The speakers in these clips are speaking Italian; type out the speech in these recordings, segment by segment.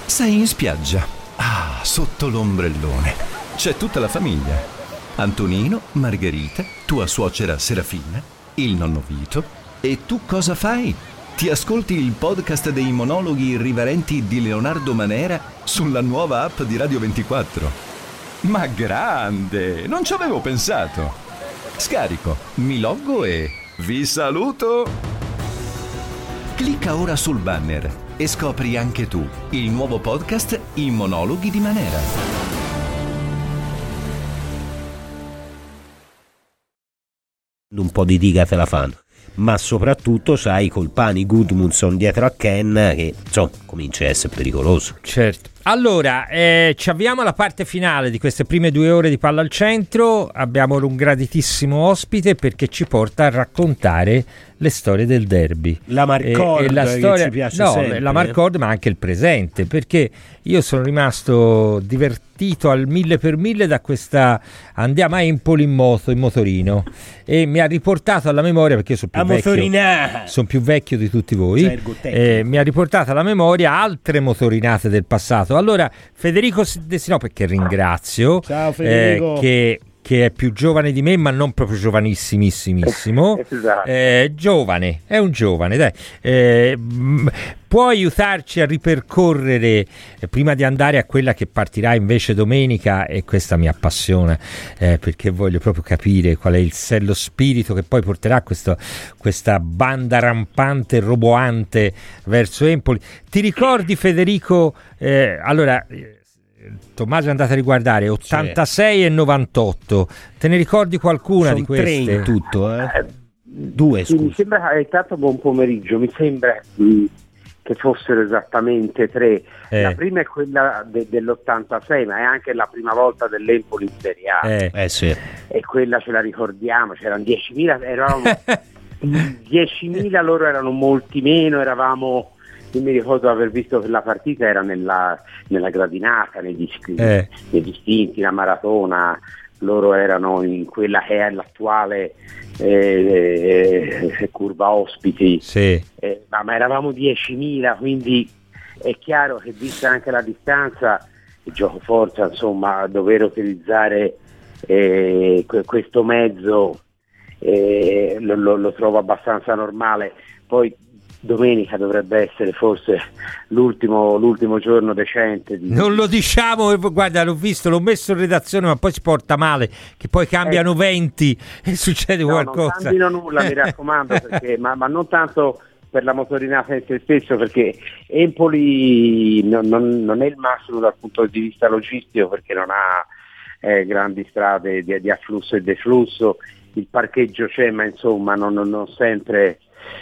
Sei in spiaggia. Sotto l'ombrellone. C'è tutta la famiglia. Antonino, Margherita, tua suocera Serafina, il nonno Vito. E tu cosa fai? Ti ascolti il podcast dei monologhi irriverenti di Leonardo Manera sulla nuova app di Radio 24. Ma grande! Non ci avevo pensato. Scarico, mi loggo e vi saluto! Clicca ora sul banner e scopri anche tu il nuovo podcast I monologhi di Manera. Un po' di diga te la fanno, ma soprattutto sai col Pani Gudmundsson dietro a Ken che insomma comincia a essere pericoloso. Certo. Allora, ci avviamo alla parte finale di queste prime 2 ore di Palla al Centro. Abbiamo un graditissimo ospite perché ci porta a raccontare le storie del derby. La Marcord, la storia, che ci piace sempre. La Marcord, ma anche il presente, perché io sono rimasto divertito al 1000 per 1000 da questa andiamo a Empoli in motorino, e mi ha riportato alla memoria, perché io sono più vecchio di tutti voi, mi ha riportato alla memoria altre motorinate del passato. Allora, Federico De Sinope, che ringrazio, ciao Federico, che è più giovane di me, ma non proprio giovanissimissimo. Esatto. Giovane, è un giovane, dai. Può aiutarci a ripercorrere, prima di andare a quella che partirà invece domenica, e questa mi appassiona, perché voglio proprio capire qual è lo spirito che poi porterà questa banda rampante, roboante verso Empoli. Ti ricordi, Federico, allora... Tommaso è andato a riguardare 86 e 98, te ne ricordi qualcuna di queste? 3 in tutto, 2 scusa. Mi sembra, intanto buon pomeriggio, mi sembra che fossero esattamente 3. La prima è quella dell'86, ma è anche la prima volta dell'Empoli in Serie A. Sì. E quella ce la ricordiamo, c'erano 10.000, eravamo 10.000, loro erano molti meno, eravamo... Io mi ricordo aver visto che la partita era nella gradinata, nei distinti, la maratona, loro erano in quella che è l'attuale curva ospiti, sì. Ma eravamo 10.000, quindi è chiaro che vista anche la distanza, il gioco forza, insomma, dover utilizzare questo mezzo lo trovo abbastanza normale. Poi domenica dovrebbe essere forse l'ultimo giorno decente non lo diciamo, guarda, l'ho visto, l'ho messo in redazione, ma poi si porta male, che poi cambiano venti e succede qualcosa. Non cambino nulla, mi raccomando, perché, ma non tanto per la motorinata in se stesso, perché Empoli non è il massimo dal punto di vista logistico, perché non ha grandi strade di afflusso e deflusso, il parcheggio c'è, ma insomma non sempre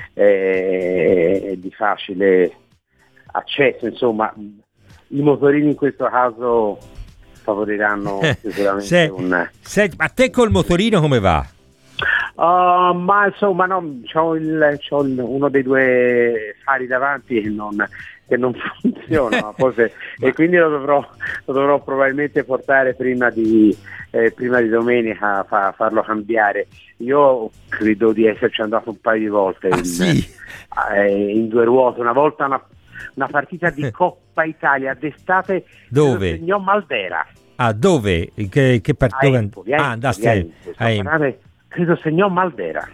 di facile accesso, insomma i motorini in questo caso favoriranno sicuramente a te col motorino come va? Ma insomma no, c'ho uno dei 2 fari davanti che non funziona e quindi lo dovrò probabilmente portare prima di domenica a farlo cambiare. Io credo di esserci andato un paio di volte in 2 ruote, una volta una partita di Coppa Italia d'estate. Dove? Segnò Maldera. Dove? Che partita? Credo segnò Maldera.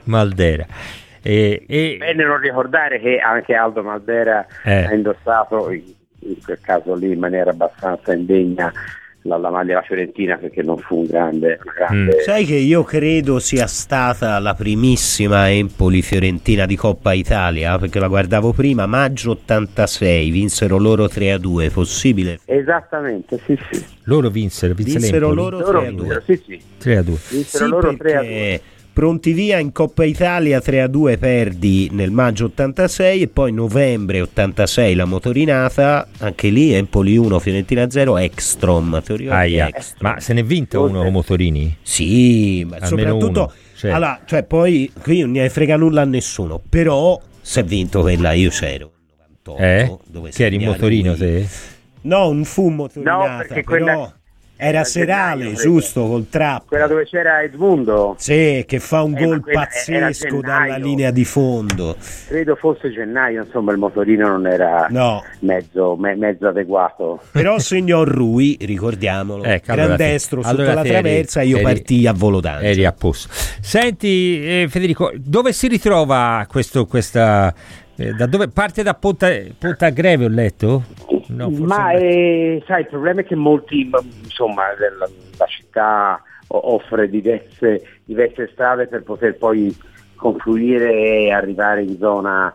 Bene non ricordare che anche Aldo Maldera ha indossato in quel caso lì in maniera abbastanza indegna la maglia della Fiorentina, perché non fu una grande... Sai che io credo sia stata la primissima Empoli-Fiorentina di Coppa Italia, perché la guardavo prima, maggio 86, vinsero loro 3-2, possibile? Esattamente, sì. Loro vinsero loro 3-2. Sì. 3-2. Vinsero loro 3-2. Pronti via in Coppa Italia 3-2 perdi nel maggio 86 e poi novembre 86 la motorinata, anche lì Empoli 1 Fiorentina 0 Ekstrom. Ma se ne è vinto uno con motorini? Sì, ma almeno soprattutto uno, allora, cioè poi qui non ne frega nulla a nessuno, però si è vinto quella, io c'ero nel 98 dove che eri in motorino te? No, non fu motorinata, no, perché però Era serale, gennaio, giusto, col trap. Quella dove c'era Edmundo. Sì, che fa un gol quella pazzesco dalla linea di fondo. Credo fosse gennaio, insomma il motorino non era mezzo adeguato. Però segnò Rui, ricordiamolo, gran destro sotto la traversa, io partii a volo d'angelo. Eri a posto. Senti Federico, dove si ritrova questa... da dove parte? Da Ponta Greve, ho letto? No, ma sai, il problema è che molti, insomma, la città offre diverse strade per poter poi confluire e arrivare in zona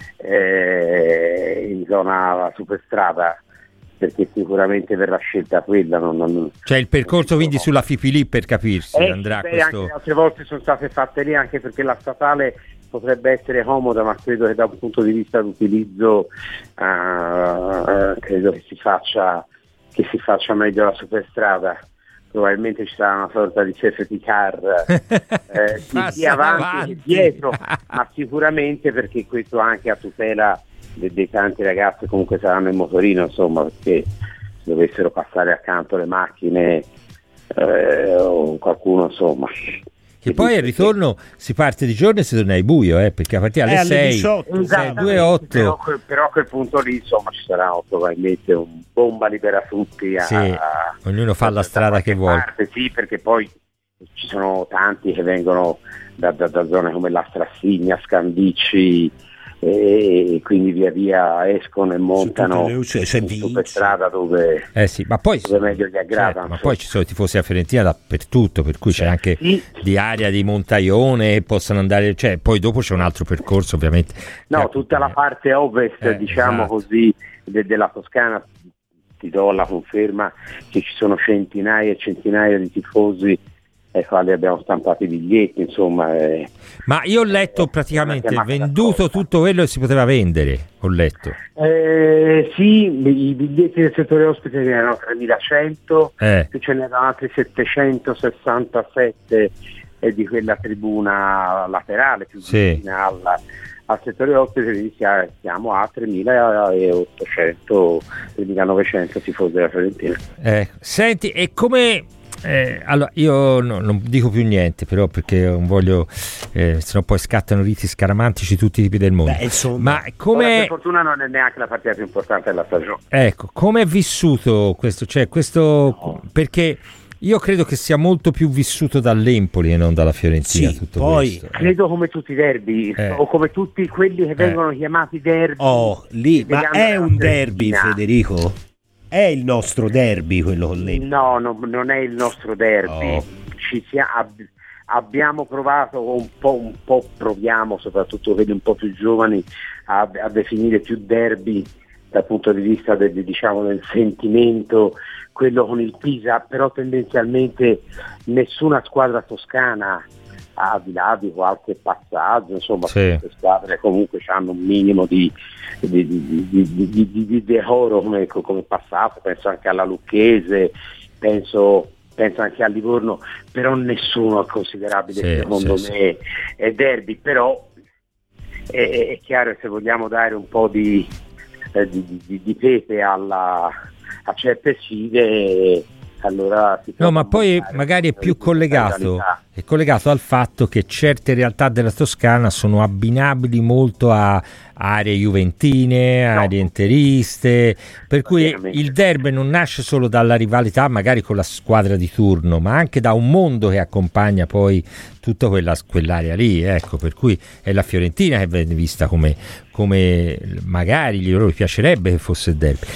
superstrada, perché sicuramente verrà scelta quella. Cioè il percorso quindi sulla Fipilì, per capirsi, andrà questo... Anche altre volte sono state fatte lì, anche perché la statale potrebbe essere comoda, ma credo che da un punto di vista d'utilizzo credo che si faccia meglio la superstrada. Probabilmente ci sarà una sorta di safety car sia avanti che dietro, ma sicuramente perché questo anche a tutela dei tanti ragazzi comunque saranno in motorino, insomma, perché se dovessero passare accanto le macchine o qualcuno, insomma. Che poi al ritorno si parte di giorno e si torna ai buio, perché a partire alle 6, 2:08. Però a quel punto lì, insomma, ci sarà probabilmente un bomba libera tutti. Ognuno fa la strada che vuole. Sì, perché poi ci sono tanti che vengono da zone come la Strassigna, Scandicci, e quindi via via escono e montano in superstrada dove ma poi meglio gli aggradano. Ma poi ci sono i tifosi a Fiorentina dappertutto, per cui c'è anche di area di Montaione, possono andare, cioè poi dopo c'è un altro percorso ovviamente. Tutta la parte ovest, diciamo così, della Toscana, ti do la conferma che ci sono centinaia e centinaia di tifosi ai quali abbiamo stampato i biglietti, insomma. Ma io ho letto praticamente venduto tutto quello che si poteva vendere, ho letto. Sì, i biglietti del settore ospite erano 3.100, ce n'erano altri 767 di quella tribuna laterale più vicina al settore ospite, siamo a 3.800, 3.900 tifosi della Fiorentina. Senti, e come... allora io non dico più niente, però, perché non voglio sennò poi scattano riti scaramantici tutti i tipi del mondo. Ma come, per fortuna non è neanche la partita più importante della stagione. Ecco, come è vissuto questo? Cioè perché io credo che sia molto più vissuto dall'Empoli e non dalla Fiorentina, tutto poi questo. Credo come tutti i derby o come tutti quelli che vengono chiamati derby. Ma è un derby, Federico? È il nostro derby quello con l'Empoli? No, non è il nostro derby. Abbiamo provato un po' proviamo, soprattutto quelli un po' più giovani, a definire più derby dal punto di vista del sentimento, quello con il Pisa, però tendenzialmente nessuna squadra toscana, al di là di qualche passaggio, insomma, queste squadre comunque hanno un minimo di decoro come passato, penso anche alla Lucchese, penso anche a Livorno, però nessuno è considerabile secondo me è derby. Però è chiaro che se vogliamo dare un po' di pepe a certe sfide, allora ma poi magari è più collegato al fatto che certe realtà della Toscana sono abbinabili molto a aree juventine, aree interiste, per cui il derby non nasce solo dalla rivalità magari con la squadra di turno, ma anche da un mondo che accompagna poi tutta quell'area lì, ecco, per cui è la Fiorentina che viene vista come magari loro piacerebbe che fosse il derby.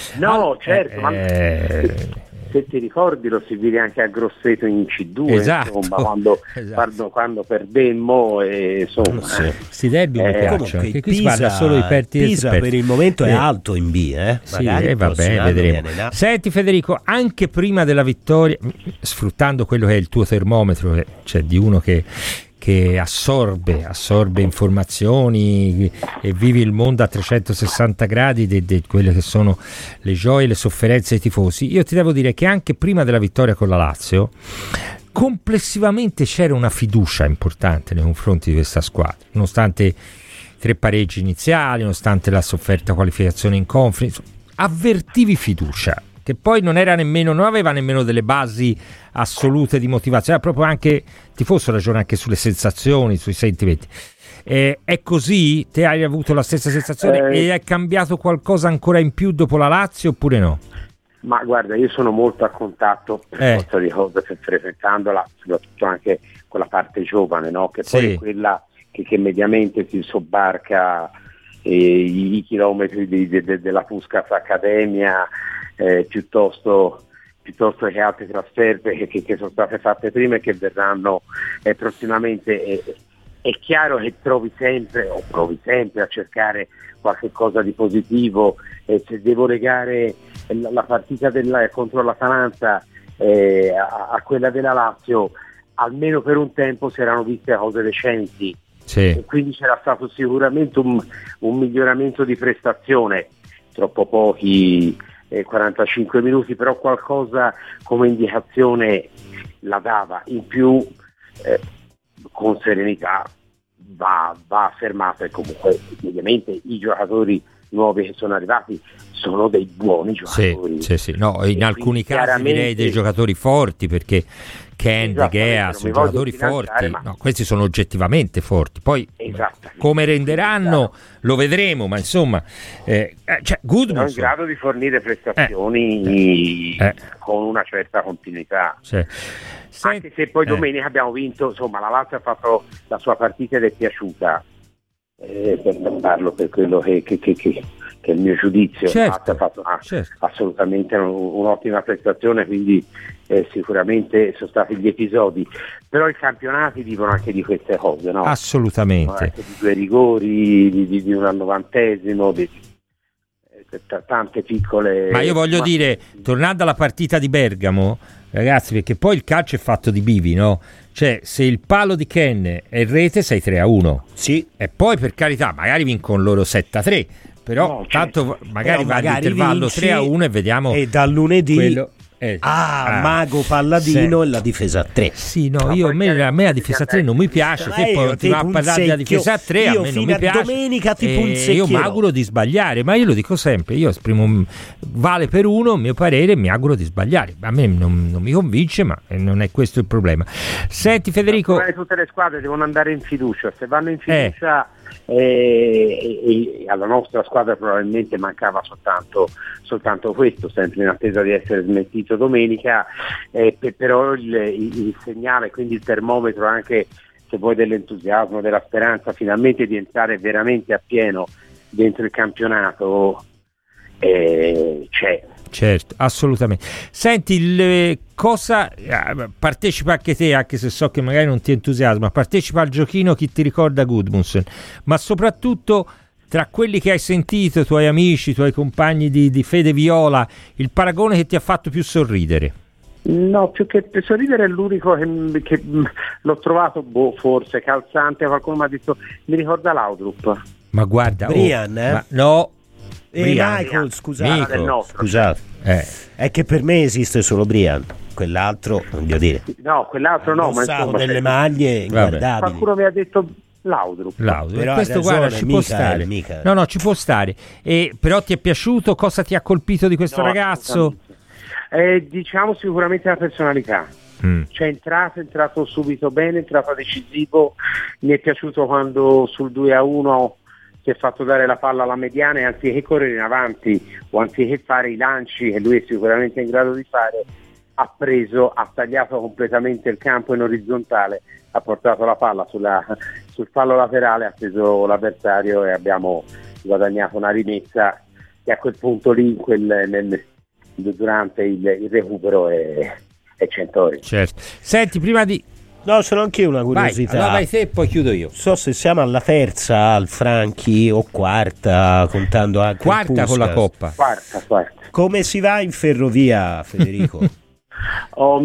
Se ti ricordi lo si vide anche a Grosseto in C2, insomma, quando perdemmo, insomma. Sti derby mi piacciono, che qui si parla solo di Pisa per il momento è alto in B, va bene, vedremo. Senti Federico, anche prima della vittoria, sfruttando quello che è il tuo termometro, cioè di uno che assorbe informazioni e vivi il mondo a 360 gradi di quelle che sono le gioie e le sofferenze dei tifosi, io ti devo dire che anche prima della vittoria con la Lazio complessivamente c'era una fiducia importante nei confronti di questa squadra, nonostante i 3 pareggi iniziali, nonostante la sofferta qualificazione in conference, avvertivi fiducia. che poi non aveva nemmeno delle basi assolute di motivazione, era proprio anche tifoso, ragione anche sulle sensazioni, sui sentimenti. È così? Te hai avuto la stessa sensazione e è cambiato qualcosa ancora in più dopo la Lazio oppure no? Ma guarda, io sono molto a contatto per forza di cose, frequentandola, soprattutto anche con la parte giovane, no? Che poi è quella che mediamente si sobbarca i chilometri della Puskas Accademia piuttosto che altre trasferte che sono state fatte prima e che verranno prossimamente. È chiaro che provi sempre a cercare qualche cosa di positivo, se devo legare la partita contro l'Atalanta a quella della Lazio, almeno per un tempo si erano viste cose decenti, e quindi c'era stato sicuramente un miglioramento di prestazione, troppo pochi 45 minuti, però qualcosa come indicazione la dava. In più con serenità va affermato, e comunque ovviamente i giocatori nuovi che sono arrivati sono dei buoni giocatori. Sì. No, in alcuni casi direi dei giocatori forti, perché Ken, De Gea sono giocatori forti, no, questi sono oggettivamente forti, poi come renderanno lo vedremo, ma insomma Gudmundsson sono in grado di fornire prestazioni con una certa continuità. Anche se poi domenica abbiamo vinto, insomma la Lazio ha fatto la sua partita ed è piaciuta, per parlo per quello che è il mio giudizio. Ha fatto assolutamente un'ottima prestazione, quindi sicuramente sono stati gli episodi, però i campionati vivono anche di queste cose, no? Assolutamente, anche di 2 rigori, di un al 90°, tante piccole. Ma io voglio dire, tornando alla partita di Bergamo, ragazzi, perché poi il calcio è fatto di bivi, no? Cioè, se il palo di Ken è in rete sei 3-1. Sì. E poi, per carità, magari vincono loro 7-3, però tanto magari va all'intervallo 3-1 e vediamo. E dal lunedì quello. Mago Palladino e la difesa a 3. Sì, no, a me la difesa a 3 non mi piace. Se poi continuiamo a parlare della difesa a 3, a me non mi piace. Domenica ti punzecchierò. Io mi auguro di sbagliare, ma io lo dico sempre, io esprimo vale per uno, mio parere, mi auguro di sbagliare. A me non mi convince, ma non è questo il problema. Senti Federico, tutte le squadre devono andare in fiducia, se vanno in fiducia alla nostra squadra probabilmente mancava soltanto questo, sempre in attesa di essere smentito domenica, però il segnale, quindi il termometro anche, se vuoi, dell'entusiasmo, della speranza finalmente di entrare veramente a pieno dentro il campionato c'è. Certo, assolutamente. Senti, cosa partecipa anche te, anche se so che magari non ti entusiasma, partecipa al giochino Chi ti ricorda Gudmundsson, ma soprattutto tra quelli che hai sentito, tuoi amici, tuoi compagni di Fede Viola, il paragone che ti ha fatto più sorridere? No, più che sorridere è l'unico che l'ho trovato forse calzante. Qualcuno mi ha detto mi ricorda Laudrup. Ma guarda, Brian, ma no. Michael, scusate. È che per me esiste solo Brian, quell'altro non devo dire. No, quell'altro no, ma insomma delle maglie inguardabili. Qualcuno mi ha detto Laudrup. Però questo guarda, ci può stare. No, ci può stare. Però ti è piaciuto? Cosa ti ha colpito di questo ragazzo? Diciamo sicuramente la personalità. Cioè è entrato subito bene, è entrato decisivo. Mi è piaciuto quando sul 2-1 si è fatto dare la palla alla mediana e anziché correre in avanti o anziché fare i lanci che lui è sicuramente in grado di fare, ha tagliato completamente il campo in orizzontale, ha portato la palla sul fallo laterale, ha preso l'avversario e abbiamo guadagnato una rimessa che a quel punto lì durante il recupero è 100 ore. Certo. Senti, prima di... No, sono anche io una curiosità. Vai te e poi chiudo io. So se siamo alla terza al Franchi o quarta, contando anche quarta con la Coppa. Quarta. Come si va in ferrovia, Federico? A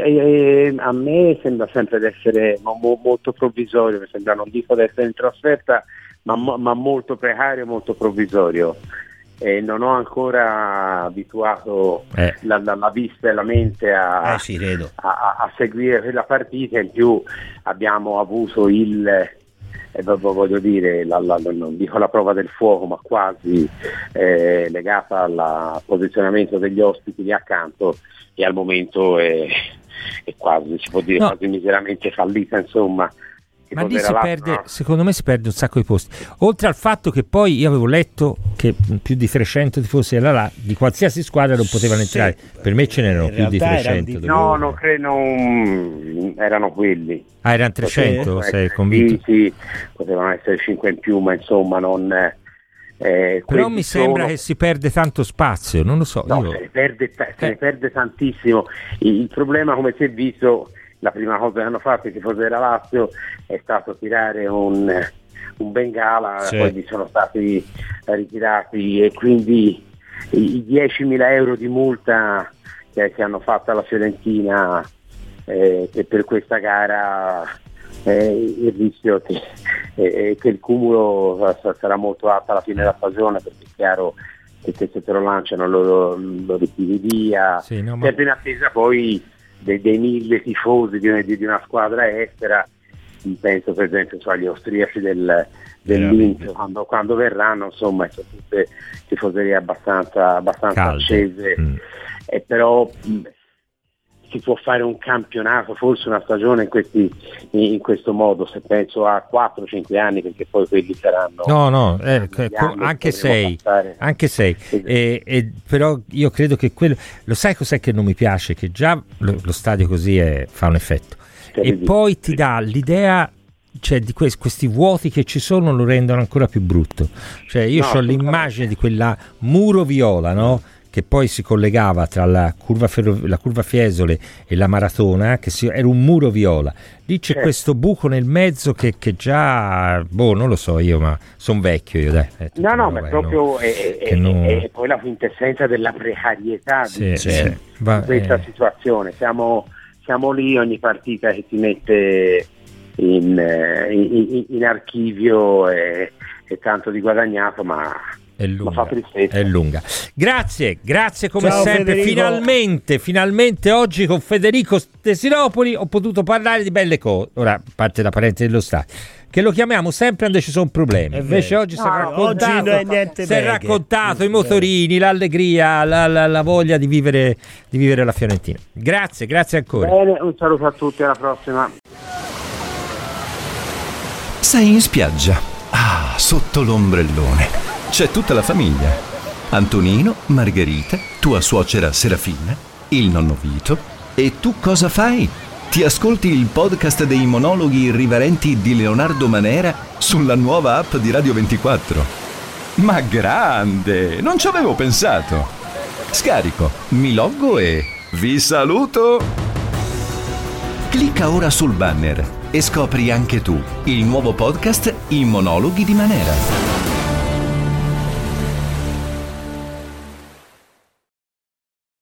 me sembra sempre di essere molto provvisorio, mi sembra, non dico di essere in trasferta, ma molto precario, molto provvisorio. Non ho ancora abituato la vista e la mente a seguire quella partita. In più abbiamo avuto il voglio dire, non dico la prova del fuoco, ma quasi legata al posizionamento degli ospiti lì accanto, e al momento è quasi, si può dire, quasi miseramente fallita, insomma. Ma lì secondo me si perde un sacco di posti, oltre al fatto che poi io avevo letto che più di 300 tifosi della di qualsiasi squadra non potevano entrare. Per me ce n'erano più di 300. Non credo, erano quelli. Erano 300? Sei convinto? Sì, potevano essere 5 in più, ma insomma non... però mi sembra che si perde tanto spazio, non lo so. Se ne perde tantissimo. Il problema, come si è visto, la prima cosa che hanno fatto i tifosi della Lazio è stato tirare un bengala, poi vi sono stati ritirati, e quindi i 10.000 euro di multa che hanno fatto alla Fiorentina per questa gara, il rischio che il cumulo sarà molto alto alla fine della stagione, perché è chiaro che se te lo lanciano lo ritiri via, sempre in attesa poi dei 1.000 tifosi di una squadra estera. Penso per esempio agli austriaci dell'Inter, quando verranno, insomma, sono tutte tifoserie abbastanza accese, però si può fare un campionato, forse una stagione in questo modo, se penso a 4-5 anni, perché poi quelli saranno anche 6, però io credo che quello, lo sai cos'è che non mi piace? Che già lo stadio così fa un effetto, e poi ti dà l'idea, cioè, di questi vuoti che ci sono, lo rendono ancora più brutto. Cioè io ho l'immagine di quella muro viola, no? Che poi si collegava tra la curva Fiesole e la Maratona, era un muro viola. Lì c'è questo buco nel mezzo che già, non lo so io, ma sono vecchio io, dai. Ma proprio è poi la quintessenza della precarietà di questa situazione. Siamo lì, ogni partita che si mette in archivio è tanto di guadagnato, ma è lunga. Grazie come Ciao, sempre. Finalmente oggi con Federico Tesiropoli ho potuto parlare di belle cose. Ora, parte la parentesi dello Stato, che lo chiamiamo sempre quando ci sono problemi. Invece oggi si è raccontato i motorini, l'allegria, la voglia di vivere la Fiorentina. Grazie ancora. Bene, un saluto a tutti, alla prossima. Sei in spiaggia, sotto l'ombrellone. C'è tutta la famiglia. Antonino, Margherita, tua suocera Serafina, il nonno Vito. E tu cosa fai? Ti ascolti il podcast dei monologhi irriverenti di Leonardo Manera sulla nuova app di Radio 24. Ma grande! Non ci avevo pensato. Scarico, mi loggo e vi saluto! Clicca ora sul banner e scopri anche tu il nuovo podcast I monologhi di Manera.